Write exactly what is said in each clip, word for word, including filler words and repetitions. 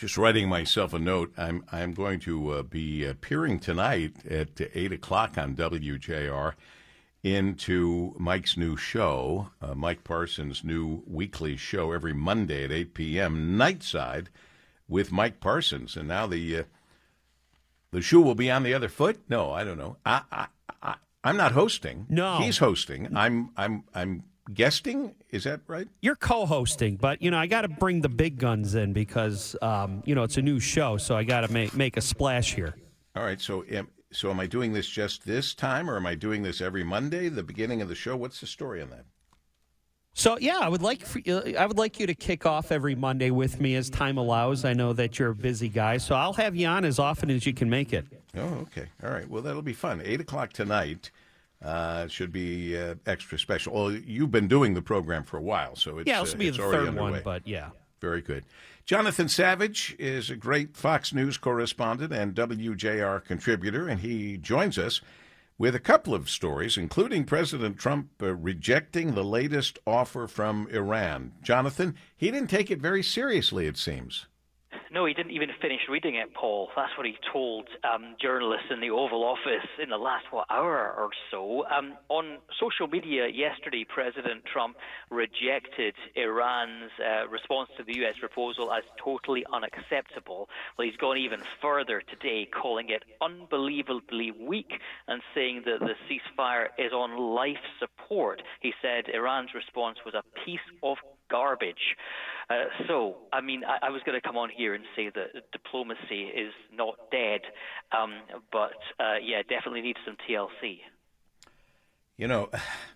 Just writing myself a note. I'm I'm going to uh, be appearing tonight at eight o'clock on W J R into Mike's new show, uh, Mike Parsons' new weekly show every Monday at eight p.m. Nightside with Mike Parsons. And now the uh, the shoe will be on the other foot. No, I don't know. I, I, I I'm not hosting. No, he's hosting. I'm I'm I'm guesting. Is that right? You're co-hosting, but you know I got to bring the big guns in because um, you know it's a new show, so I got to make make a splash here. All right. So am, so am I doing this just this time, or am I doing this every Monday, the beginning of the show? What's the story on that? So yeah, I would like for, I would like you to kick off every Monday with me as time allows. I know that you're a busy guy, so I'll have you on as often as you can make it. Oh, okay. All right. Well, that'll be fun. Eight o'clock tonight. Uh, should be uh, extra special. Well, you've been doing the program for a while, so it's yeah, this uh, will be it's the already third underway. one, but yeah, very good. Jonathan Savage is a great Fox News correspondent and W J R contributor, and he joins us with a couple of stories, including President Trump uh, rejecting the latest offer from Iran. Jonathan, he didn't take it very seriously, it seems. No, he didn't even finish reading it, Paul. That's what he told um, journalists in the Oval Office in the last, what, hour or so. Um, on social media yesterday, President Trump rejected Iran's uh, response to the U S proposal as totally unacceptable. Well, he's gone even further today, calling it unbelievably weak and saying that the ceasefire is on life support. He said Iran's response was a piece of garbage. Uh, so, I mean, I, I was going to come on here and say that diplomacy is not dead, um, but, uh, yeah, definitely needs some T L C. You know,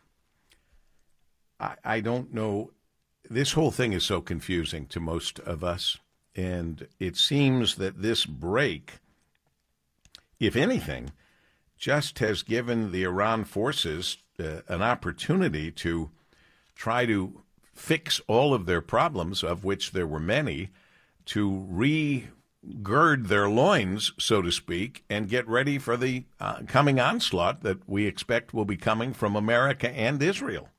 I, I don't know. This whole thing is so confusing to most of us, and it seems that this break, if anything, just has given the Iran forces uh, an opportunity to try to fix all of their problems, of which there were many, to re-gird their loins, so to speak, and get ready for the uh, coming onslaught that we expect will be coming from America and Israel.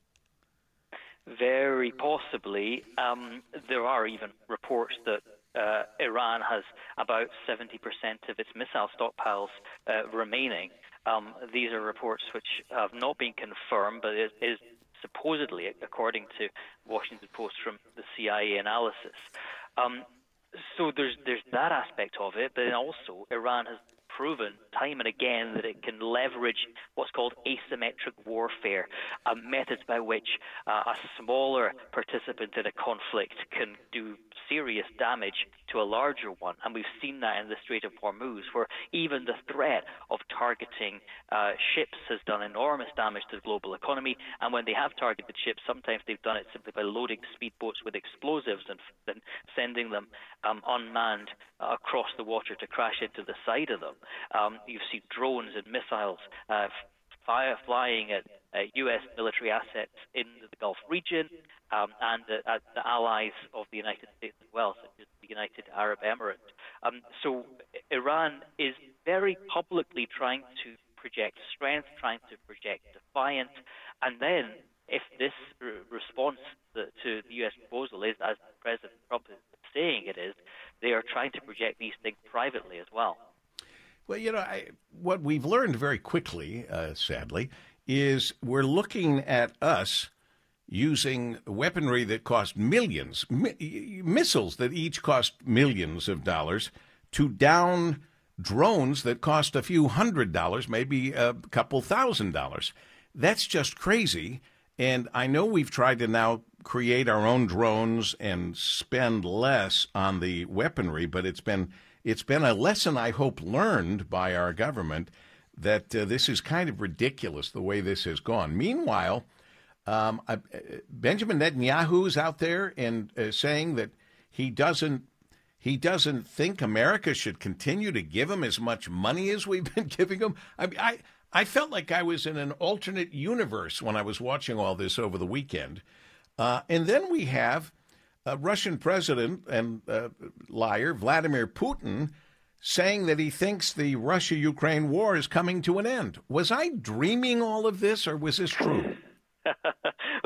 Very possibly. Um, there are even reports that uh, Iran has about seventy percent of its missile stockpiles uh, remaining. Um, these are reports which have not been confirmed, but it is supposedly, according to Washington Post from the C I A analysis. Um, so there's there's that aspect of it, but then also Iran has proven time and again that it can leverage what's called asymmetric warfare, uh, methods by which uh, a smaller participant in a conflict can do serious damage to a larger one. And we've seen that in the Strait of Hormuz, where even the threat of targeting uh, ships has done enormous damage to the global economy. And when they have targeted ships, sometimes they've done it simply by loading speedboats with explosives and then sending them um, unmanned uh, across the water to crash into the side of them. Um, you've seen drones and missiles uh, fire, flying at uh, U S military assets in the Gulf region um, and uh, at the allies of the United States as well, such as the United Arab Emirates. Um, so Iran is very publicly trying to project strength, trying to project defiance, and then if this r- response to the U S proposal is, as President Trump is saying it is, they are trying to project these things privately as well. Well, you know, I, what we've learned very quickly, uh, sadly, is we're looking at us using weaponry that cost millions, mi- missiles that each cost millions of dollars, to down drones that cost a few hundred dollars, maybe a couple thousand dollars. That's just crazy. And I know we've tried to now create our own drones and spend less on the weaponry, but it's been it's been a lesson, I hope, learned by our government that uh, this is kind of ridiculous the way this has gone. Meanwhile, um, uh, Benjamin Netanyahu is out there and uh, saying that he doesn't he doesn't think America should continue to give him as much money as we've been giving him. I mean, I. I felt like I was in an alternate universe when I was watching all this over the weekend. Uh, and then we have a Russian president and uh, liar, Vladimir Putin, saying that he thinks the Russia-Ukraine war is coming to an end. Was I dreaming all of this, or was this true? Well,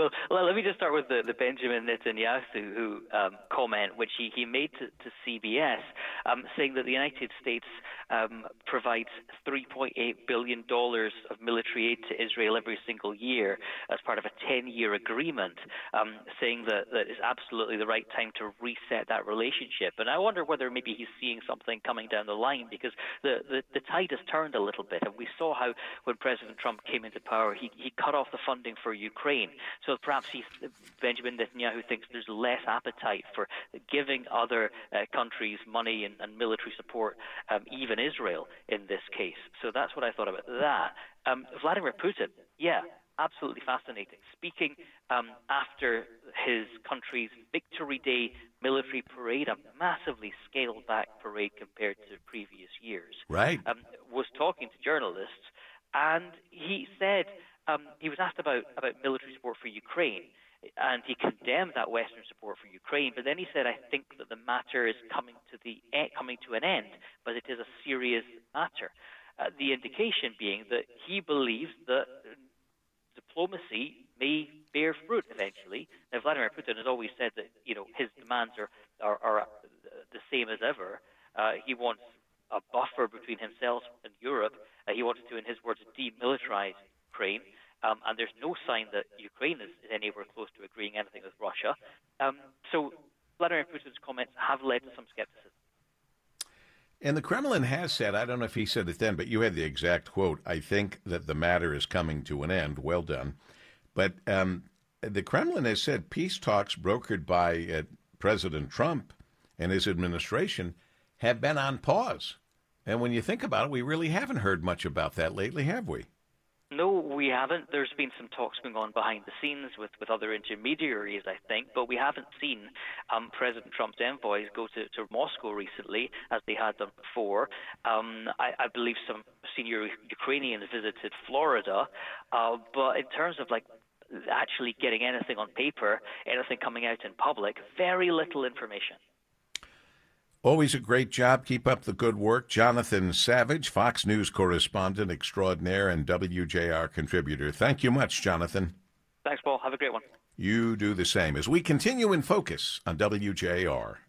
Well, well, let me just start with the, the Benjamin Netanyahu who, um, comment, which he, he made to, to C B S, um, saying that the United States um, provides three point eight billion dollars of military aid to Israel every single year as part of a ten-year agreement, um, saying that, that it's absolutely the right time to reset that relationship. And I wonder whether maybe he's seeing something coming down the line, because the, the, the tide has turned a little bit. And we saw how when President Trump came into power, he, he cut off the funding for Ukraine. So perhaps he's, Benjamin Netanyahu thinks there's less appetite for giving other uh, countries money and, and military support, um, even Israel in this case. So that's what I thought about that. Um, Vladimir Putin, yeah, absolutely fascinating. Speaking um, after his country's Victory Day military parade, a massively scaled-back parade compared to previous years. Right. Um, was talking to journalists, and he said um, he was asked about, about military support for Ukraine, and he condemned that Western support for Ukraine. But then he said, "I think that the matter is coming to the coming to an end, but it is a serious matter." Uh, the indication being that he believes that diplomacy may bear fruit eventually. Now, Vladimir Putin has always said that, you know, his demands are are, are the same as ever. Uh, he wants a buffer between himself and Europe. Uh, he wants to, in his words, demilitarize Ukraine. Um, and there's no sign that Ukraine is, is anywhere close to agreeing anything with Russia. Um, so Vladimir Putin's comments have led to some skepticism. And the Kremlin has said, I don't know if he said it then, but you had the exact quote, "I think that the matter is coming to an end." Well done. But um, the Kremlin has said peace talks brokered by uh, President Trump and his administration have been on pause. And when you think about it, we really haven't heard much about that lately, have we? No, we haven't. There's been some talks going on behind the scenes with, with other intermediaries, I think, but we haven't seen um, President Trump's envoys go to, to Moscow recently, as they had done before. Um, I, I believe some senior Ukrainians visited Florida, uh, but in terms of like actually getting anything on paper, anything coming out in public, very little information. Always a great job. Keep up the good work. Jonathan Savage, Fox News correspondent extraordinaire and W J R contributor. Thank you much, Jonathan. Thanks, Paul. Have a great one. You do the same as we continue in focus on W J R.